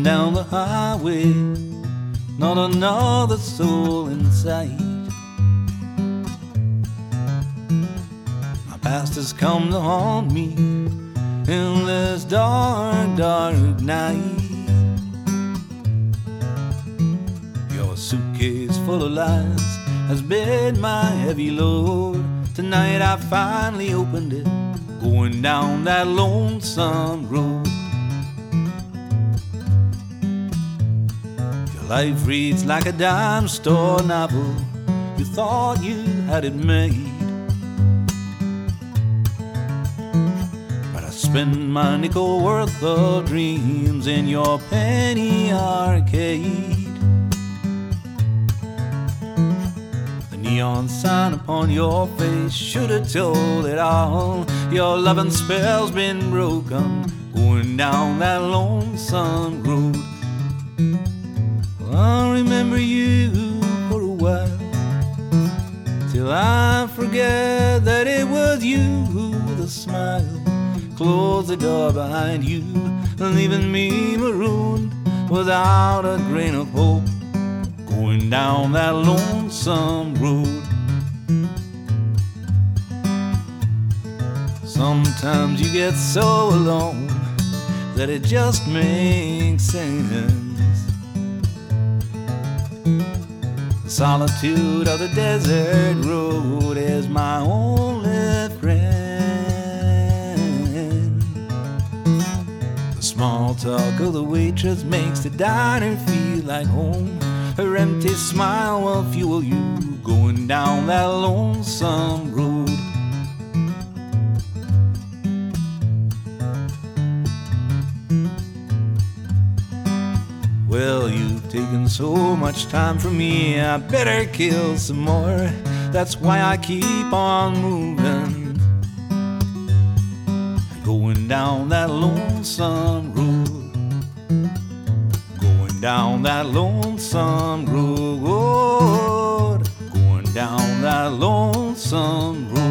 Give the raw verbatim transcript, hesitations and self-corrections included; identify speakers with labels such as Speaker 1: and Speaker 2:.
Speaker 1: down the highway, not another soul in sight. My past has come to haunt me in this dark, dark night. Your suitcase full of lies has been my heavy load. Tonight I finally opened it, going down that lonesome road. Your life reads like a dime store novel. You thought you had it made, but I spent my nickel worth of dreams in your penny arcade. Neon sign upon your face should have told it all. Your loving spell's been broken, going down that lonesome road. Well, I'll remember you for a while, till I forget that it was you with a smile. Close the door behind you, leaving me marooned without a grain of hope, going down that lonesome road. Sometimes you get so alone that it just makes sense. The solitude of the desert road is my only friend. The small talk of the waitress makes the diner feel like home. Her empty smile will fuel you going down that lonesome road. Well, you've taken so much time from me, I better kill some more. That's why I keep on moving, going down that lonesome road. Down that lonesome road, going down that lonesome road.